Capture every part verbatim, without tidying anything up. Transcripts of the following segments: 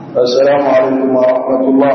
السلام عليكم ورحمة الله.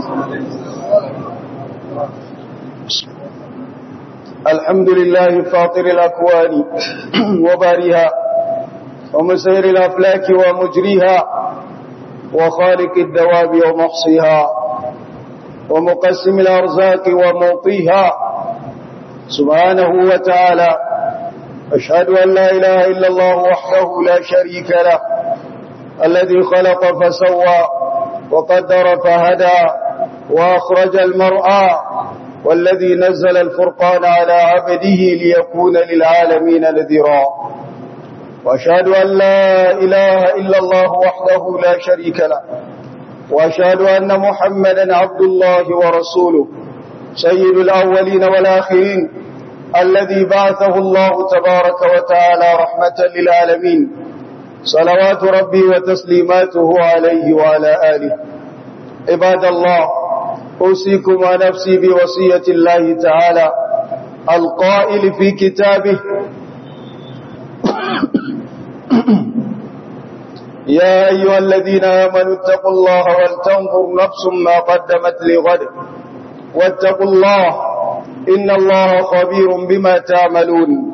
الحمد لله فاطر الأكوان وباريها ومسير الأفلاك ومجريها وخالق الدواب ومحصيها ومقسم الأرزاق ومعطيها سبحانه وتعالى. أشهد أن لا إله إلا الله وحده لا شريك له الذي خلق فسوى وقدر فهدى وأخرج المرعى والذي نزل الفرقان على عبده ليكون للعالمين نذيرا. وأشهد أن لا إله إلا الله وحده لا شريك له وأشهد أن محمدا عبد الله ورسوله سيد الأولين والآخرين الذي بعثه الله تبارك وتعالى رحمة للعالمين، صلوات ربي وتسليماته عليه وعلى آله. عباد الله، أوصيكم ونفسي بوصية الله تعالى القائل في كتابه: يا أيها الذين آمنوا اتقوا الله ولتنظر نفس ما قدمت لغد واتقوا الله إن الله خبير بما تعملون.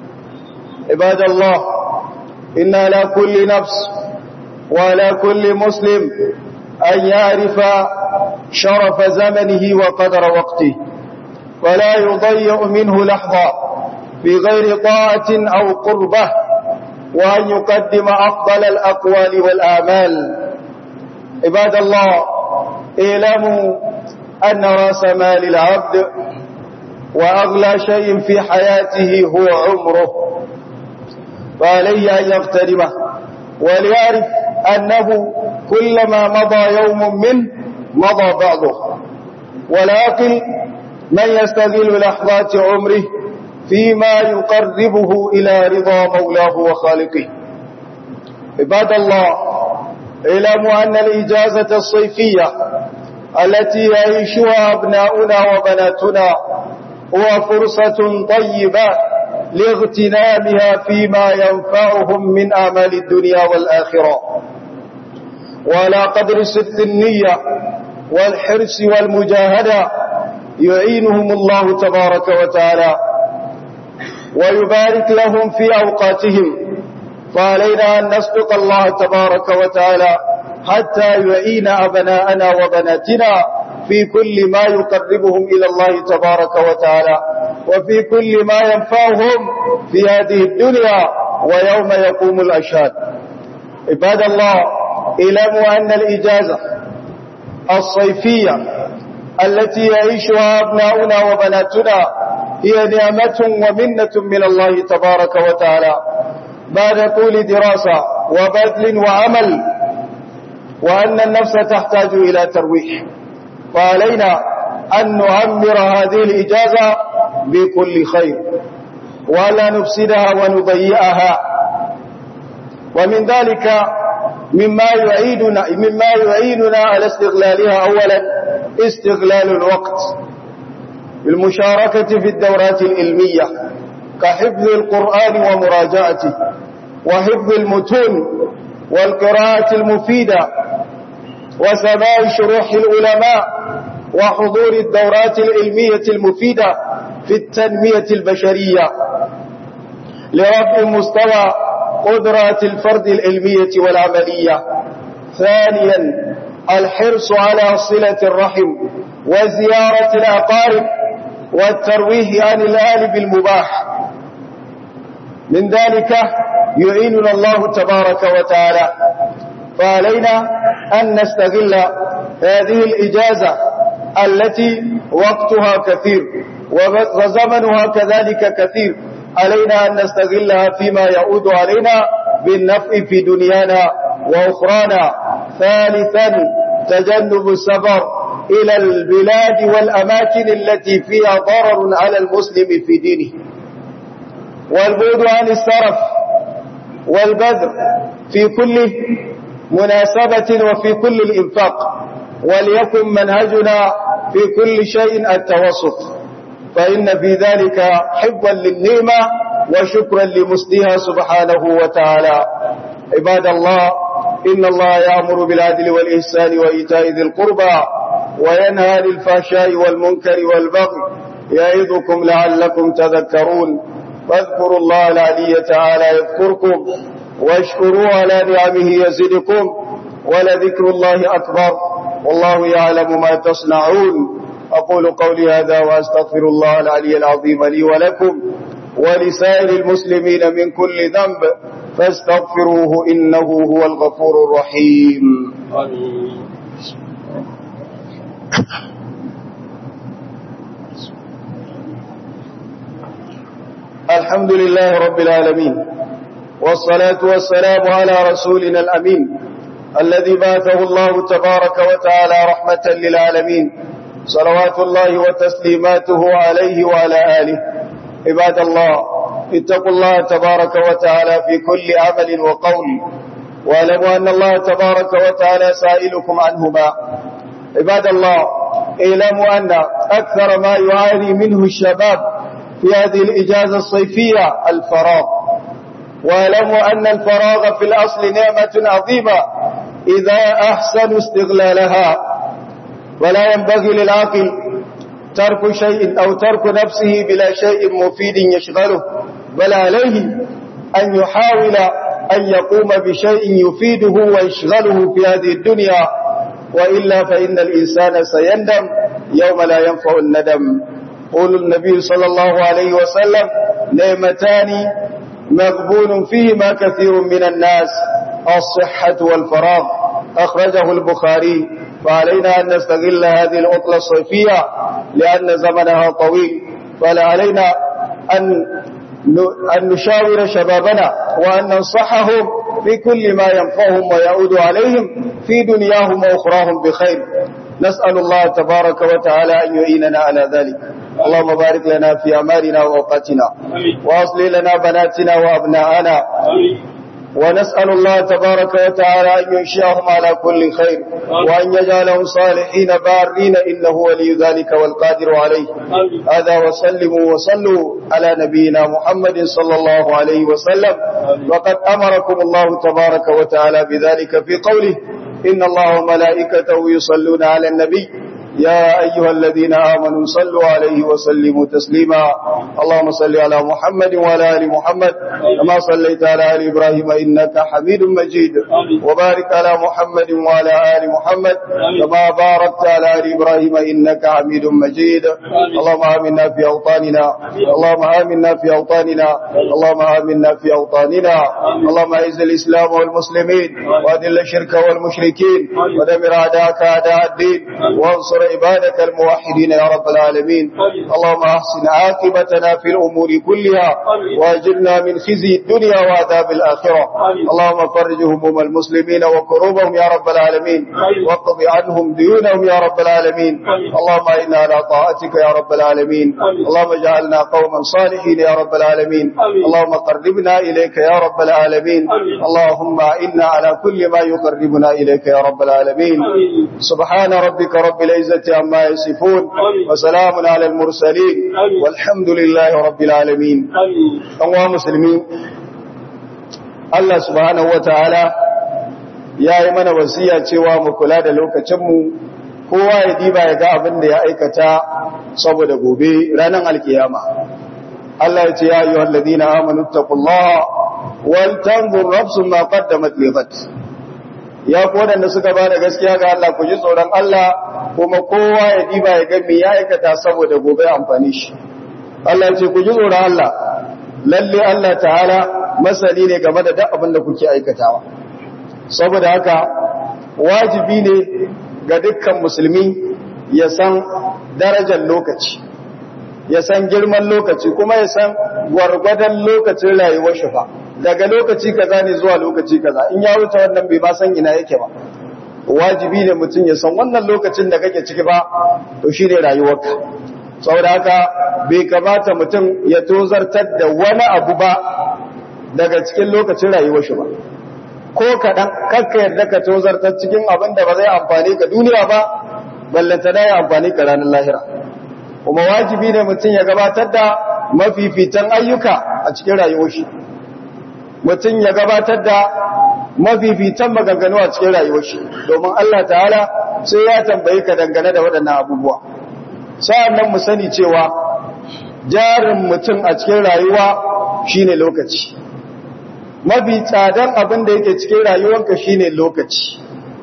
عباد الله، إن على كل نفس وعلى كل مسلم أن يعرف شرف زمنه وقدر وقته، ولا يضيع منه لحظة بغير طاعة أو قربة، وأن يقدم أفضل الأقوال والآمال. عباد الله، اعلموا أن رأس مال العبد وأغلى شيء في حياته هو عمره، فعليه أن يغتنمه وليعرف أنه كلما مضى يوم منه مضى بعضه، ولكن من يستغل لحظات عمره فيما يقربه إلى رضا مولاه وخالقه. عباد الله، اعلموا أن الإجازة الصيفية التي يعيشها أبناؤنا وبناتنا هو فرصة طيبة لاغتنامها فيما ينفعهم من أعمال الدنيا والآخرة، وعلى قدر صدق النية والحرص والمجاهدة يعينهم الله تبارك وتعالى ويبارك لهم في أوقاتهم. فعلينا أن نصدق الله تبارك وتعالى حتى يعين أبناءنا وبناتنا في كل ما يقربهم إلى الله تبارك وتعالى، وفي كل ما ينفعهم في هذه الدنيا ويوم يقوم الأشهاد. عباد الله، اعلموا أن الإجازة الصيفية التي يعيشها أبناؤنا وبناتنا هي نعمة ومنة من الله تبارك وتعالى بعد طول دراسة وبذل وعمل، وأن النفس تحتاج إلى ترويح، فعلينا أن نعمر هذه الإجازة بكل خير ولا نفسدها ونضيئها. ومن ذلك مما يعيننا, مما يعيننا على استغلالها أولا استغلال الوقت بالمشاركة في الدورات العلمية كحفظ القرآن ومراجعته وحفظ المتون والقراءة المفيدة وسماع شروح العلماء وحضور الدورات العلمية المفيدة في التنمية البشرية لرفع مستوى قدرات الفرد العلمية والعملية. ثانيا، الحرص على صلة الرحم وزيارة الأقارب والترويح عن الآل بالمباح. من ذلك يعيننا الله تبارك وتعالى، فعلينا أن نستغل هذه الإجازة التي وقتها كثير وزمنها كذلك كثير. علينا أن نستغلها فيما يعود علينا بالنفع في دنيانا وأخرانا. ثالثا، تجنب السفر إلى البلاد والأماكن التي فيها ضرر على المسلم في دينه، والبعد عن السرف والبذر في كل مناسبة وفي كل الإنفاق، وليكن منهجنا في كل شيء التوسط، فإن في ذلك حفظا للنعمة وشكرا لمسدها سبحانه وتعالى. عباد الله، إن الله يأمر بالعدل والإحسان وإيتاء ذي القربى وينهى عن الفحشاء والمنكر والبغي يعظكم لعلكم تذكرون فاذكروا الله العلي تعالى يذكركم واشكروه على نعمه يزدكم ولذكر الله أكبر والله يعلم ما تصنعون. أقول قولي هذا وأستغفر الله العلي العظيم لي ولكم ولسائر المسلمين من كل ذنب فاستغفروه إنه هو الغفور الرحيم. آمين. الحمد لله رب العالمين والصلاة والسلام على رسولنا الأمين الذي بعثه الله تبارك وتعالى رحمة للعالمين صلوات الله وتسليماته عليه وعلى آله. عباد الله اتقوا الله تبارك وتعالى في كل عمل وقول واعلموا أن الله تبارك وتعالى سائلكم عنهما. عباد الله اعلموا أن أكثر ما يعاني منه الشباب في هذه الإجازة الصيفية الفراغ، واعلموا أن الفراغ في الأصل نعمة عظيمة إذا أحسن استغلالها، ولا ينبغي للعاقل ترك شيء أو ترك نفسه بلا شيء مفيد يشغله، بل عليه أن يحاول أن يقوم بشيء يفيده ويشغله في هذه الدنيا، وإلا فإن الإنسان سيندم يوم لا ينفع الندم. قول النبي صلى الله عليه وسلم نعمتان مغبون فيهما كثير من الناس الصحة والفراغ، أخرجه البخاري. فعلينا أن نستغل هذه العطلة الصيفية لأن زمنها طويل، فعلينا أن أن نشاور شبابنا وأن ننصحهم في كل ما ينفعهم ويعود عليهم في دنياهم وأخراهم بخير. نسأل الله تبارك وتعالى أن يعيننا على ذلك. اللهم بارك لنا في أعمالنا وأوقاتنا وأصلح لنا بناتنا وأبناءنا، ونسأل الله تبارك وتعالى أن ينشئهم على كل خير وأن يجعلهم صالحين بارين إنه ولي ذلك والقادر عليه. هذا وسلموا وصلوا على نبينا محمد صلى الله عليه وسلم. وقد أمركم الله تبارك وتعالى بذلك في قوله إن الله وملائكته يصلون على النبي يا أيها الذين آمنوا صلوا عليه وسلموا تسليما. اللهم صل على محمد وعلى آل محمد كما صليت على آل إبراهيم إنك حميد مجيد، وبارك على محمد وعلى آل محمد كما باركت على آل إبراهيم إنك حميد مجيد. اللهم آمنا في أوطاننا اللهم آمنا في أوطاننا اللهم آمنا في أوطاننا اللهم أعز الإسلام والمسلمين وأذل الشرك والمشركين ودمر أعداءك أعداء الدين وانصر عبادك الموحدين يا رب العالمين. اللهم أحسن عاقبتنا في الأمور كلها واجرنا من خزي الدنيا وعذاب الآخرة. اللهم فرج هموم المسلمين وكروبهم يا رب العالمين، واقض عنهم ديونهم يا رب العالمين. اللهم إنا على طاعتك يا رب العالمين. اللهم اجعلنا قوما صالحين يا رب العالمين. اللهم قربنا إليك يا رب العالمين. اللهم إنا على كل ما يقربنا إليك يا رب العالمين. سبحان ربك رب العزة عما يصفون وسلام على المرسلين والحمد لله رب العالمين. أنواع مسلمين، Allah subhanahu wataala ya yi mana wasiya cewa mu kula da lokacinmu, kowa ya diba ya ga abin da ya aikata saboda gobe ranar alkiyama. Allah ya ce ya ayyuhal ladina amanu taqullaha wal tanzur nafsun ma qaddamat lighad. Ya ku wadanda suka ba da gaskiya ga Allah, ku ji tsoron Allah kuma kowa ya diba ya ga me ya aikata saboda gobe amfani shi. Allah ya ce ku ji tsoron Allah, lalle Allah ta'ala masani ne game da duk abin da kuke aikatawa. Saboda haka wajibi ne ga dukkan musulmi ya san darajar lokaci, ya san girman lokaci, kuma ya san gwargwadon lokacin rayuwar shi fa. Daga lokaci kaza ne zuwa lokaci kaza, in ya wuce wannan bai ba san ina yake ba. Wajibi ne mutum ya san wannan lokacin da kake ciki ba to shine rayuwarka. Saboda haka bai kamata mutum ya tozartar da wani abu ba daga cikin lokacin rayuwar shi ba, ko kaɗan. Kakka yarda ka tozartar cikin abin da ba zai amfani ka duniya ba, ballanta da ya amfani ka ranar lahira. Kuma wajibi ne mutum ya gabatar da mafifitan ayyuka a cikin rayuwar shi, mutum ya gabatar da mafifitan maganganu a cikin rayuwar shi domin Allah ta'ala sai ya tambaye ka dangane da waɗannan abubuwa. Sa'annan mu sani cewa jarin mutum a cikin rayuwa shine lokaci. Mafi tsadan abin da yake cikin rayuwarka shine lokaci.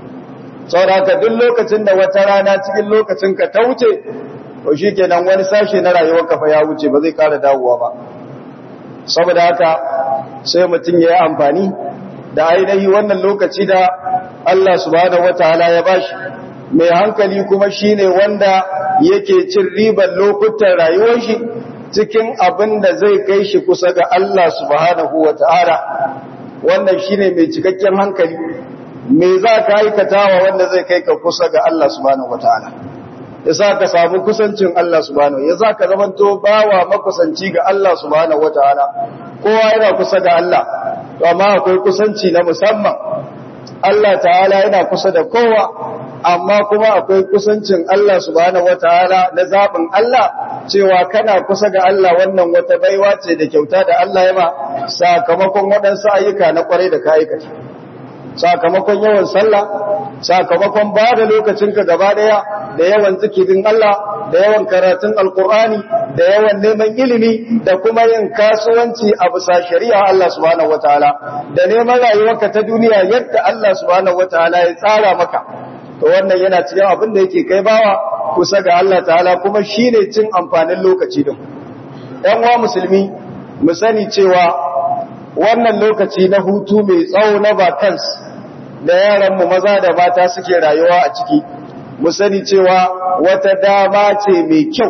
Saboda duk lokacin da wata rana cikin lokacin ka ta wuce, to shikenan wani sashe na rayuwarka fa ya wuce ba zai ƙara dawowa ba. Saboda haka sai mutum ya yi amfani da ainihi wannan lokaci da Allah subhanahu wataala ya bashi. Mai hankali kuma shine wanda yake cin ribar lokutan rayuwar shi cikin abin da zai kai shi kusa ga Allah subhanahu wataala. Wannan shine mai cikakken hankali. Me za ka aikatawa wanda zai kai ka kusa ga Allah subhanahu wataala? Yasa ka samu kusancin Allah subhanahu, yasa ka zamanto bawa makusanci ga Allah subhanahu wataala. Kowa yana kusa ga Allah, to amma akwai kusanci na musamman. Allah ta'ala yana kusa da kowa, amma kuma akwai kusancin Allah subhanahu wataala na zabin Allah, cewa kana kusa ga Allah wannan wata baiwa ce da kyauta da Allah ya ba sakamakon waɗansu ayyuka na kwarai da ka aikata. Sakamakon yawan sallah, sakamakon ba da lokacinka gaba daya da yawan zikirin Allah, da yawan karatun alkur'ani, da yawan neman ilimi, da kuma yin kasuwanci a bisa shari'a Allah subhanahu wataala, da neman rayuwarka ta duniya yadda Allah subhanahu wataala ya tsara maka. To wannan yana cikin abin da yake kai bawa kusa ga Allah ta'ala, kuma shine cin amfanin lokaci din. Ɗan uwa musulmi, mu sani cewa wannan lokaci na hutu mai tsawo na vacance da yaranmu maza da mata suke rayuwa a ciki, mu sani cewa wata dama ce mai kyau,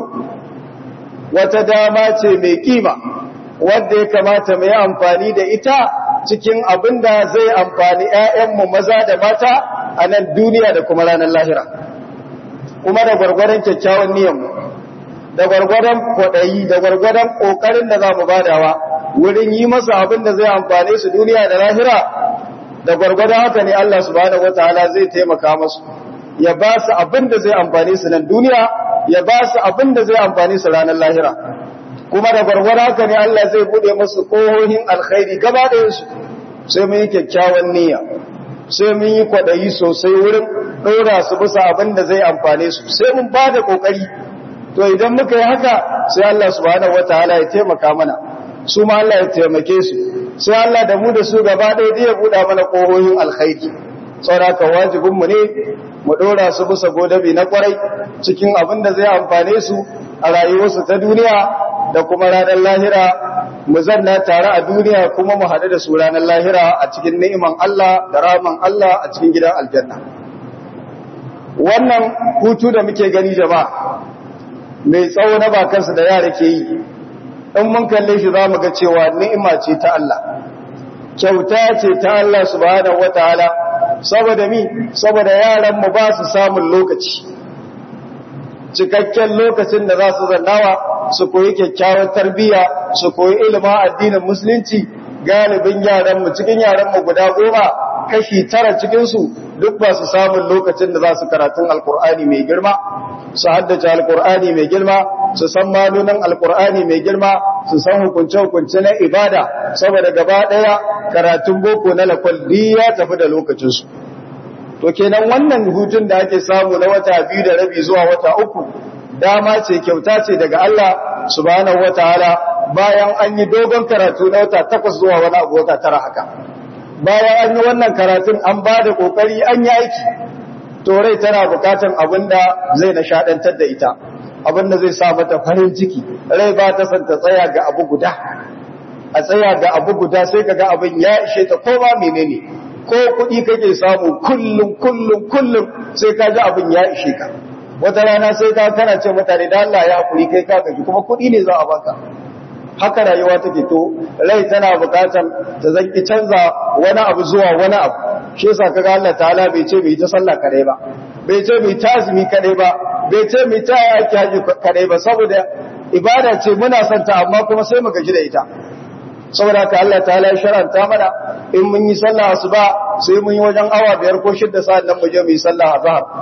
wata dama ce mai kima, wadda ya kamata mu yi amfani da ita cikin abin da zai amfani ‘ya'yanmu maza da mata a nan duniya da kuma ranar lahira. Kuma da gwargwadon kyakkyawan niyanmu, da gwargwadon kwaɗayi, da gwargwadon ƙoƙarin da za mu badawa wurin yi masa abin da zai amfane su duniya da lahira, da gwargwadon haka ne Allah subhanahu wataala zai taimaka masu, ya ba su abin da zai amfane su nan duniya, ya ba su abin da zai amfane su ranar lahira. Kuma da gwargwadon haka ne Allah zai bude musu ƙohohin alkhairi gaba ɗayansu. Sai mun yi kyakkyawan niyya, sai mun yi kwaɗayi sosai wurin ɗora su bisa abin da zai amfane su, sai mun ba da ƙoƙari. To idan muka yi haka sai Allah subhanahu wataala ya taimaka mana, su ma Allah ya taimake su, sai Allah da mu da su gaba ɗaya zai buɗa mana ƙohohin alkhairi. Sauraka wajibinmu ne mu ɗora su bisa godabi na ƙwarai cikin abin da zai amfane su a rayuwarsu ta duniya da kuma ranar lahira, mu zanna tare a duniya kuma mu haɗu da su ranar lahira a cikin ni'iman Allah da raman Allah a cikin gidan aljanna. Wannan hutu da muke gani jama'a mai tsawo na bakansu da yara ke yi, in mun kalle shi za mu ga cewa ni'ima ce ta Allah, kyauta ce ta Allah subhanahu wataala. Saboda mi, saboda yaran mu ba su samun lokaci, cikakken lokacin da za su zannawa su koyi kyakkyawar tarbiyya, su koyi ilimin addinin musulunci. Galibin yaran mu cikin yaran mu guda goma, kashi tara cikin su duk ba su samun lokacin da za su karatun alkur'ani mai girma, su haddace alkur'ani mai girma, su san malunan alkur'ani mai girma, su san hukunce-hukunce na ibada, saboda gaba ɗaya karatun boko na lakwalli ya tafi da lokacinsu. To kenan wannan hutun da ake samu na wata biyu da rabi zuwa wata uku, dama ce, kyauta ce daga Allah subhanahu wataala, bayan an yi dogon karatu na wata takwas zuwa wani abu wata tara haka. Bayan an yi wannan karatun an ba da ƙoƙari an yi aiki, to rai tana bukatan abin da zai nishaɗantar da ita, abin da zai sa mata farin ciki. Rai ba ta san ta tsaya ga abu guda, a tsaya ga abu guda sai ka ga abin ya ishe ta ko ba menene, ko kuɗi kake samu kullum kullum kullum sai ka ji abin ya ishe ka. Wata rana sai ka kana ce mutane da Allah ya hakuri kai ka gaji, kuma kuɗi ne za a baka. Haka rayuwa take. To rai tana bukatan ta zanki canza wani abu zuwa wani abu. Shi yasa kaga Allah ta'ala bai ce mai ta sallah kadai ba, bai ce mai ta azumi kadai ba, bai ce mai ta yaki haji kadai ba, saboda ibada ce muna son ta amma kuma sai mu gaji da ita. Saboda haka Allah ta'ala ya sharanta mana in mun yi sallah asuba sai mun yi wajen awa biyar ko shidda sa'an nan mu je mu yi sallah azhar.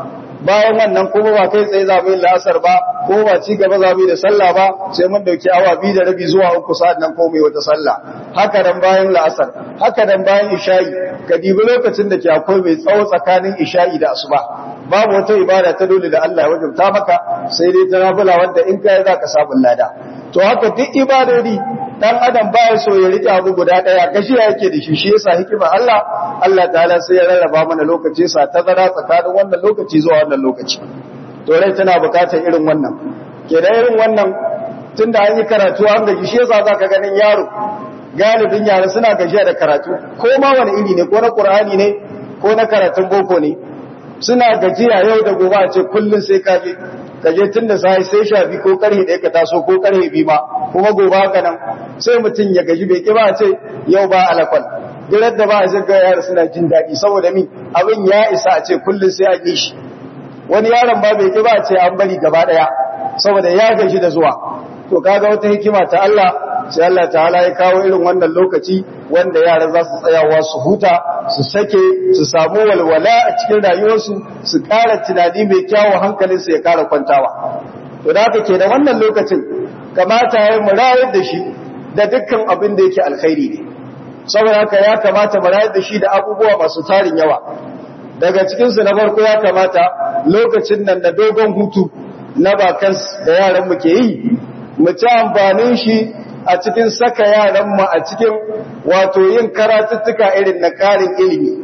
bayan wannan kuma ba kai tsaye za mu yi la'asar ba ko ba ci gaba za mu yi da sallah ba sai mun dauki awa biyu da rabi zuwa uku sa'an nan ko mu yi wata sallah haka dan bayan la'asar haka dan bayan isha'i ka dibi lokacin da ke akwai mai tsawo tsakanin isha'i da asuba babu wata ibada ta dole da Allah ya wajabta maka sai dai ta nafila wanda in kai za ka samu lada to haka duk ibadodi dan adam baya so ya rike abu guda daya gashi yake da shi shi yasa hikima Allah Allah ta'ala sai ya rarraba mana lokaci sa tazara tsakanin wannan lokaci zuwa wannan lokaci to rai tana bukatar irin wannan ke da irin wannan tunda an yi karatu an gaji shi yasa zaka ganin yaro galibin yara suna gajiya da karatu ko ma wani iri ne ko na Qur'ani ne ko na karatun boko ne suna gajiya yau da gobe a ce kullun sai kaje kaje tun da sai sai shafi ko karhe da ka taso ko karhe bi ma kuma gobe haka nan sai mutun ya gaji bai ki ba ce yau ba alakwal girar da ba a shiga yara suna jin daɗi saboda mi abin ya isa a ce kullun sai a yi shi wani yaron ba bai ki ba ce an bari gaba daya saboda ya gaji da zuwa to kaga wata hikima ta Allah sai Allah ta'ala ya kawo irin wannan lokaci wanda yara za su tsayawa su huta su sake su samu walwala a cikin rayuwarsu su ƙara tunani mai kyawu hankalinsu ya ƙara kwantawa to da haka ke da wannan lokacin kamata ya mu rayar da shi da dukkan abin da yake alkhairi ne saboda haka ya kamata mu rayar da shi da abubuwa masu tarin yawa daga cikinsu na farko ya kamata lokacin nan da dogon hutu na bakans da yaran mu ke yi mu ci amfanin shi a cikin saka yaranmu a cikin wato yin karatuttuka irin na ƙarin ilimi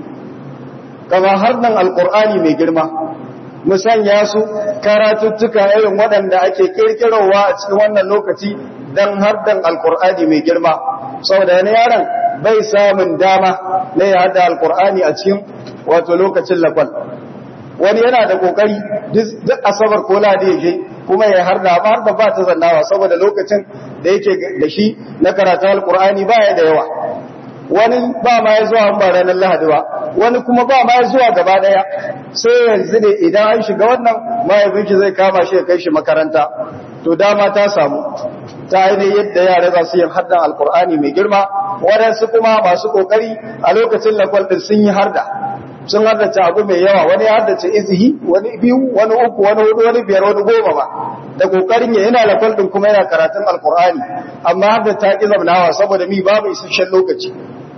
kamar harnan alƙur'ani mai girma mu sanya su karatuttuka irin waɗanda ake ƙirƙirowa a cikin wannan lokaci don hardan alƙur'ani mai girma saboda wani yaron bai samun dama na ya hada alƙur'ani a cikin wato lokacin lakwal wani yana da ƙoƙari duk asabar ko ladi ya je kuma ya harda ba har da ba ta zannawa saboda lokacin da yake da shi na karatu alkur'ani ba ya da yawa wani ba ma ya zuwa ba ranar lahadi ba wani kuma ba ma ya zuwa gaba daya sai yanzu ne idan an shiga wannan mahaifin shi zai kama shi ya kai shi makaranta to dama ta samu ta ainihin yadda yara za su yin hardan alkur'ani mai girma waɗansu kuma masu ƙoƙari a lokacin lakwal ɗin sun yi harda sun haddace abu mai yawa wani ya haddace izihi wani biyu wani uku wani hudu wani biyar wani goma ba da kokarin ya yana lakwal din kuma yana karatun alkur'ani amma hadda ta ki zamnawa saboda mi babu isasshen lokaci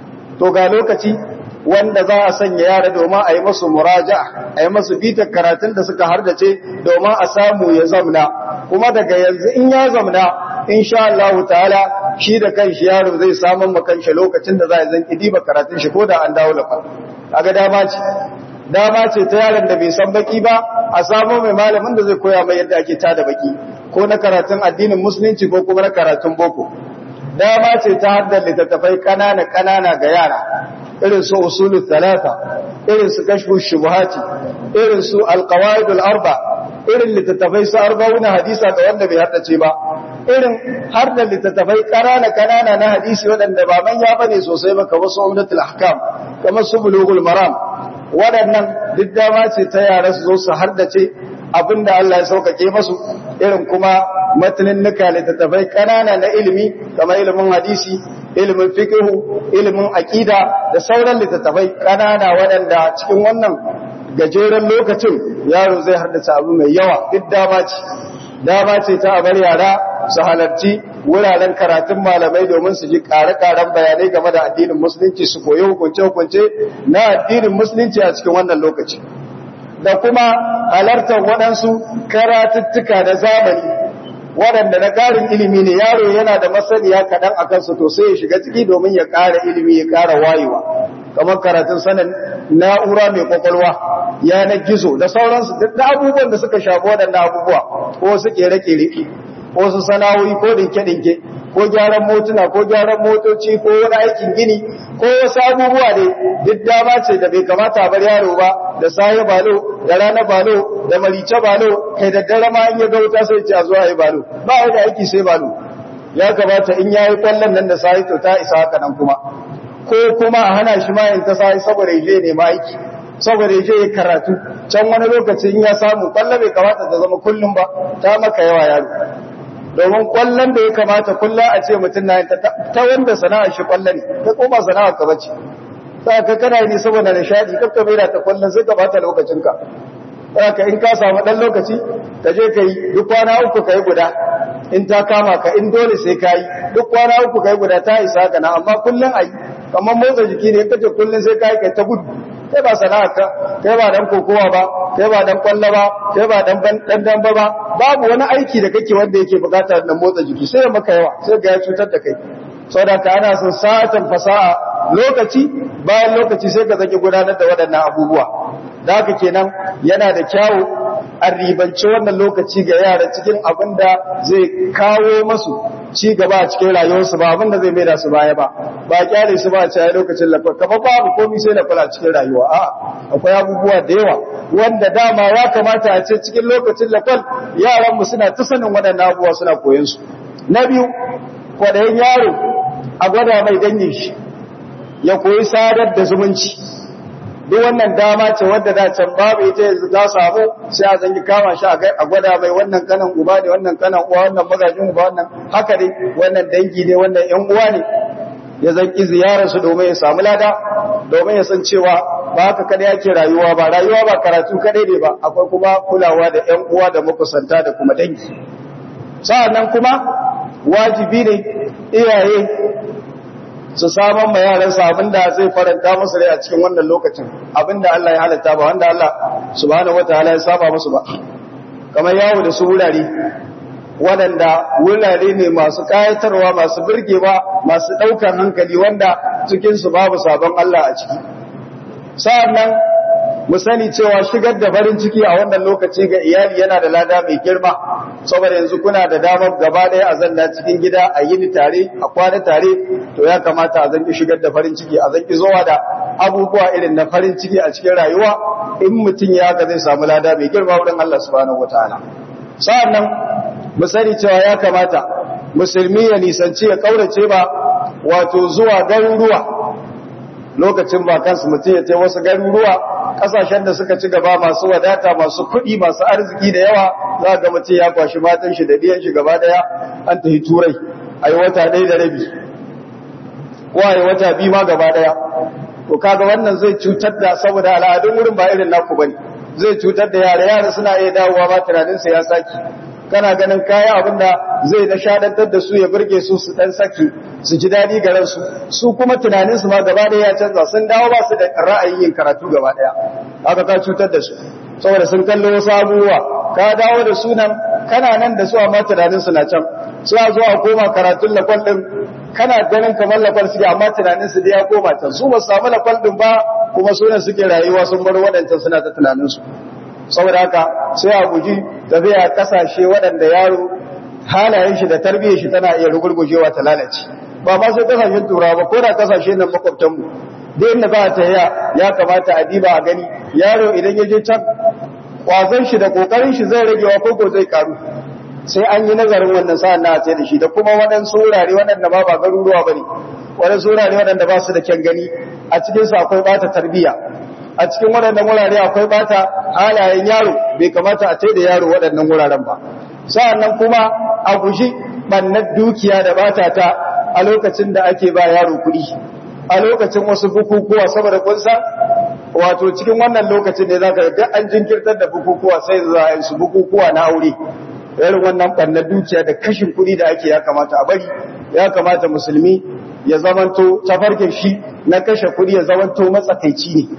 to ga lokaci wanda za a sanya yara domin a yi masu muraja'a a yi masu bitar karatun da suka hardace domin a samu ya zamna kuma daga yanzu in ya zamna insha Allah ta'ala shi da kanshi yaro zai samu makanshi lokacin da za a zanki diba karatun shi ko da an dawo lakwal kaga dama ce dama ce ta yaron da bai san baki ba a samu mai malamin da zai koya mai yadda ake tada baki ko na karatun addinin musulunci ko kuma na karatun boko dama ce ta haddar littattafai kanana kanana ga yara irin su usulul thalatha irin su kashfu shubuhati irin su alqawaidul arba irin littattafai su arba'una hadisa ga wanda bai haddace ba irin har da littattafai kanana kanana na hadisi waɗanda ba manya bane sosai ba kamar su umdatul ahkam kamar su bulughul maram waɗannan duk dama ce ta yara su zo su haddace abinda Allah ya saukake masu irin kuma matanin nuka littattafai kanana na ilimi kamar ilimin hadisi ilimin fiqhu ilimin aqida da sauran littattafai kanana waɗanda cikin wannan gajeren lokacin yaro zai haddace abu mai yawa duk dama ce dama ce ta abar yara su halarci wuraren karatun malamai domin su ji ƙare-ƙaren bayanai game da addinin musulunci su koyi hukunce-hukunce na addinin musulunci a cikin wannan lokaci da kuma halartar waɗansu karatuttuka na zamani waɗanda na ƙarin ilimi ne yaro yana da masaniya kaɗan a kansu to sai ya shiga ciki domin ya ƙara ilimi ya ƙara wayewa kamar karatun sanin na'ura mai kwakwalwa yanar gizo da sauransu duk da abubuwan da suka shafi waɗanda abubuwa ko su ƙere-ƙere ko su sana'o'i ko dinke-dinke ko gyaran motuna ko gyaran motoci ko wani aikin gini ko wasu abubuwa ne duk dama ce da bai kamata a bar yaro ba da saye balo da rana balo da marice balo kai da dare ma in ya ga wuta sai ce a zuwa yi balo ba ya da aiki sai balo ya kamata in yayi kwallon nan da saye to ta isa haka nan kuma ko kuma a hana shi ma in ta saye saboda ya ne ma aiki saboda ya je ya karatu can wani lokaci in ya samu kwallo bai kamata ta zama kullum ba ta maka yawa yaro domin kwallon da ya kamata kullum a ce mutum na ta wanda sana'ar shi kwallo ne ta koma sana'ar ka bace sa ka kana ne saboda nishadi kakka bai da ta kwallon sai ka bata lokacinka haka in ka samu dan lokaci ka je kai duk kwana uku kai guda in ta kama ka in dole sai kai duk kwana uku kai guda ta isa ka na amma kullun ai kamar motsa jiki ne kace kullun sai kai kai ta gudu kai ba sana'arka kai ba dan kokowa ba kai ba dan kwalla ba kai ba dan dan dan ba babu wani aiki da kake wanda yake bukatar dan motsa jiki sai maka yawa sai ga ya cutar da kai saboda ka ana son sa'atan fasaha lokaci bayan lokaci sai ka zaki gudanar da waɗannan abubuwa da haka kenan yana da kyawu a ribanci wannan lokaci ga yara cikin abin da zai kawo masu ci gaba a cikin rayuwarsu ba abin da zai maida su baya ba ba kyale su ba a cewa lokacin lafiya kafa babu komai sai na kula cikin rayuwa a akwai abubuwa da yawa wanda dama ya kamata a ce cikin lokacin lafiya yaran mu suna ta sanin waɗannan abubuwa suna koyon su na biyu kwadayin yaro a gwada mai dangin shi ya koyi sadar da zumunci duk wannan dama ce wadda da can babu ita yanzu za samu sai a zangi kama shi a gwada mai wannan kanan uba ne wannan kanan uwa wannan magajin uba wannan haka ne wannan dangi ne wannan yan uwa ne ya zanki ziyarar su domin ya samu lada domin ya san cewa ba haka kada yake rayuwa ba rayuwa ba karatu kadai ne ba akwai kuma kulawa da yan uwa da makusanta da kuma dangi sa'annan kuma wajibi ne iyaye su saman ma yaransa abinda zai faranta musu rai a cikin wannan lokacin abinda Allah ya halatta ba wanda Allah subhanahu wataala ya saba musu ba kamar yawo da su wurare waɗanda wurare ne masu kayatarwa masu birgewa masu ɗaukar hankali wanda cikin su babu sabon Allah a ciki sa'annan mu sani cewa shigar da farin ciki a wannan lokaci ga iyali yana da lada mai girma saboda yanzu kuna da damar gaba ɗaya a zanna cikin gida a yini tare a kwana tare to ya kamata a zanki shigar da farin ciki a zanki zuwa da abubuwa irin na farin ciki a cikin rayuwa in mutum ya ga zai samu lada mai girma wurin Allah subhanahu wataala sa'annan mu sani cewa ya kamata musulmi ya nisanci ya kaurace ba wato zuwa garuruwa lokacin ba kansu mutum ya ce wasu garuruwa kasashen da suka ci gaba masu wadata masu kuɗi masu arziki da yawa za ga mutum ya kwashi matan shi da biyan shi gaba daya an tafi turai a yi wata ɗaya da rabi ko a yi wata biyu ma gaba daya to kaga wannan zai cutar da saboda al'adun wurin ba irin naku bane zai cutar da yara yara suna iya dawowa ba tunaninsa ya saki kana ganin kaya abinda zai da shadantar da su ya burge su su dan saki su ji dadi ga ransu su kuma tunanin su ma gaba daya ya canza sun dawo ba su da ra'ayin yin karatu gaba daya haka ka cutar da su saboda sun kallo wasu abubuwa ka dawo da sunan kana nan da su amma tunanin su na can su a zo a koma karatun lakwal din kana ganin kamar lakwal suke amma tunanin su da ya koma can su ba su samu lakwal din ba kuma sunan suke rayuwa sun bar waɗancan suna ta tunanin su saboda haka sai a guji tafiya kasashe waɗanda yaro halayen shi da tarbiyyar shi tana iya rugurgujewa ta lalace ba ma sai kasashen turawa ba ko da kasashe nan makwabtan mu da inda za ta ya ya kamata a diba a gani yaro idan ya je can kwazon shi da kokarin shi zai ragewa ko ko zai karu sai an yi nazarin wannan sa'an na sai da shi da kuma waɗansu wurare waɗanda ba ba garuruwa bane waɗansu wurare waɗanda ba su da kyan gani a cikin su akwai bata tarbiyya a cikin waɗannan wurare akwai bata halayen yaro bai kamata a tai da yaro waɗannan wuraren ba sa'annan kuma a guji bannar dukiya da bata ta a lokacin da ake ba yaro kuɗi a lokacin wasu bukukuwa saboda kun san wato cikin wannan lokacin ne zaka ga an jinkirtar da bukukuwa sai za a yi su bukukuwa na aure irin wannan bannar dukiya da kashin kuɗi da ake ya kamata a bari ya kamata musulmi ya zamanto tafarkin shi na kashe kuɗi ya zamanto matsakaici ne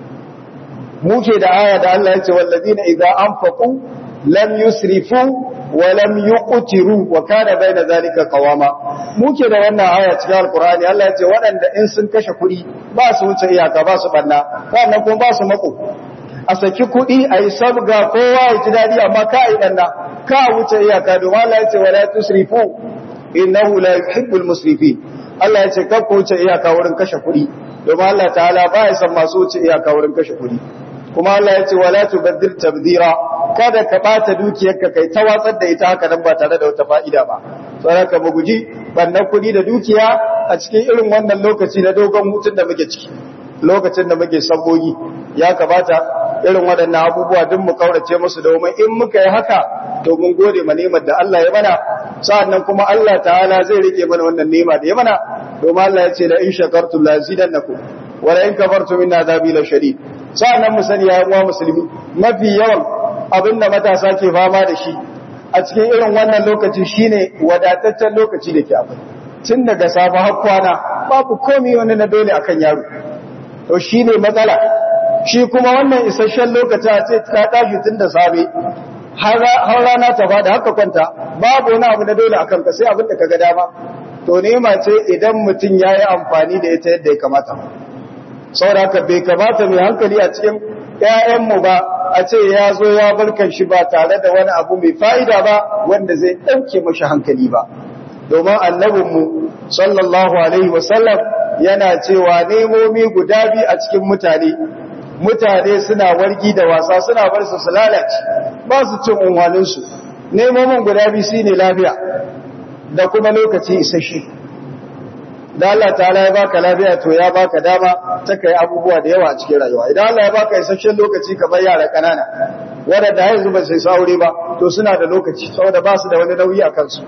muke da aya da Allah ya ce wallazina idza anfaqu lam yusrifu wa lam yuqtiru wa kana baina zalika qawama muke da wannan aya cikin alqur'ani Allah ya ce waɗanda in sun kashe kuɗi ba su wuce iyaka ba su banna sannan kuma ba su mako a saki kuɗi a yi sabga kowa ya ji dadi amma ka yi banna ka wuce iyaka domin Allah ya ce wala tusrifu innahu la yuhibbul musrifin Allah ya ce kar ku wuce iyaka wurin kashe kuɗi domin Allah ta'ala ba ya san masu wuce iyaka wurin kashe kuɗi kuma Allah ya ce wala tubaddil tabdira kada ka bata dukiyarka kai ta watsar da ita haka nan ba tare da wata fa'ida ba saboda mu guji bannan kudi da dukiya a cikin irin wannan lokaci na dogon hutun da muke ciki lokacin da muke sabogi ya kamata irin waɗannan abubuwa duk mu kaurace musu domin in muka yi haka to mun gode ma ni'imar da Allah ya mana sa'annan kuma Allah ta'ala zai rike mana wannan ni'ima da ya mana domin Allah ya ce la in shakartum la azidannakum wa la in kafartum inna azabi la shadid sa'annan mu sani ya uwa musulmi mafi yawan abinda matasa ke fama da shi a cikin irin wannan lokaci shine wadataccen lokaci da ke akwai tun daga safe har kwana babu komai wani na dole akan yaro to shine matsala shi kuma wannan isasshen lokaci a ce ka tashi tun da safe har rana ta fada haka kwanta babu wani abu na dole akan ka sai abin da kaga dama to nema ce idan mutum yayi amfani da ita yadda ya kamata saboda haka bai kamata mai hankali a cikin ƴaƴanmu ba a ce ya zo ya barkan shi ba tare da wani abu mai fa'ida ba wanda zai ɗauke mashi hankali ba domin annabinmu sallallahu alaihi wasallam yana cewa nemomi guda biyu a cikin mutane mutane suna wargi da wasa suna bar su su lalace ba su cin unwaninsu nemomin guda biyu shine lafiya da kuma lokaci isasshe da Allah ta'ala ya baka lafiya to ya baka dama ta kai abubuwa da yawa a cikin rayuwa idan Allah ya baka isasshen lokaci kamar yara kanana wanda yanzu ba sai saure ba to suna da lokaci saboda ba su da wani nauyi a kansu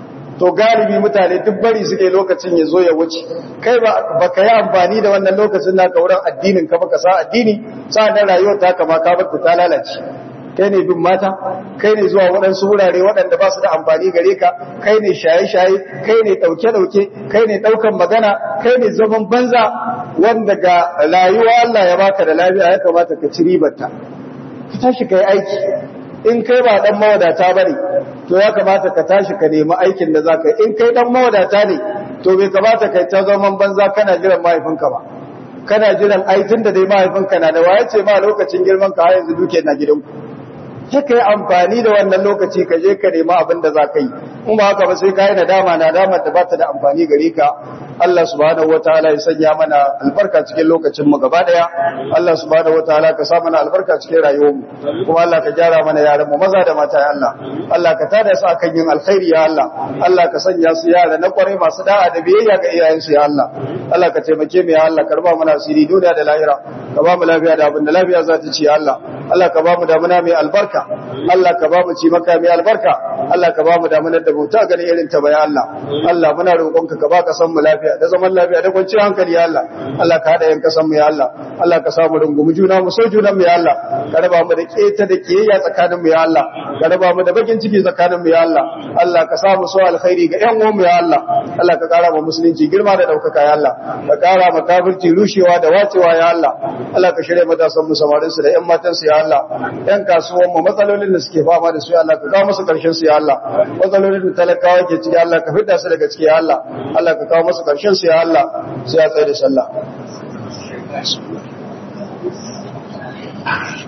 to galibi mutane duk bari suke lokacin ya zo ya wuce kai ba ka yi amfani da wannan lokacin naka wurin addinin ka baka sa addini sa'an rayuwar ta kama ka bar ta lalace kai ne bin mata kai ne zuwa waɗansu wurare waɗanda ba su da amfani gare ka kai ne shaye-shaye kai ne ɗauke-ɗauke kai ne ɗaukan magana kai ne zaman banza wanda ga rayuwa Allah ya baka da lafiya ya kamata ka ci ribarta ka tashi ka yi aiki in kai ba ɗan mawadata ba ne to ya kamata ka tashi ka nemi aikin da za ka yi in kai ɗan mawadata ne to bai kamata ka ta zaman banza kana jiran mahaifinka ba kana jiran aikin da dai mahaifinka na da waye ce ma lokacin girman ka har yanzu duke na gidanku sai ka yi amfani da wannan lokaci ka je ka nema abin da za ka yi in ba haka ba sai ka yi nadama nadama da ba ta da amfani gare ka Allah subhanahu wataala ya sanya mana albarka cikin lokacin mu gaba daya Allah subhanahu wataala ka sa mana albarka cikin rayuwar mu kuma Allah ka gyara mana yaran mu maza da mata ya Allah Allah ka tada su akan yin alkhairi ya Allah Allah ka sanya su yara na kware masu da'a da biyayya ga iyayen su ya Allah Allah ka taimake mu ya Allah ka raba mana asiri duniya da lahira ka ba mu lafiya da abin da lafiya za ta ci ya Allah Allah ka ba mu damuna mai albarka Allah ka ba mu ci maka mai albarka Allah ka ba mu damunar da bauta ganin irin ta bai Allah Allah muna roƙonka ka ba ka san mu lafiya da zaman lafiya da kwanciyar hankali ya Allah Allah ka hada yan kasan mu ya Allah Allah ka samu rungumi juna mu so junan mu ya Allah ka raba mu da keta da kiyayya tsakanin mu ya Allah ka raba mu da bakin ciki tsakanin mu ya Allah Allah ka samu so alkhairi ga yan uwan mu ya Allah Allah ka kara mu musulunci girma da daukaka ya Allah ka kara mu kafirci rushewa da wacewa ya Allah Allah ka shirye matasan mu samarin su da yan matan su ya Allah yan kasuwan mu matsalolin da suke fama da su ya Allah ka kawo musu karshen su ya Allah matsalolin da talakawa ke ciki Allah ka fidda su daga ciki ya Allah Allah ka kawo musu karshen su ya Allah sai ya tsaye da sallah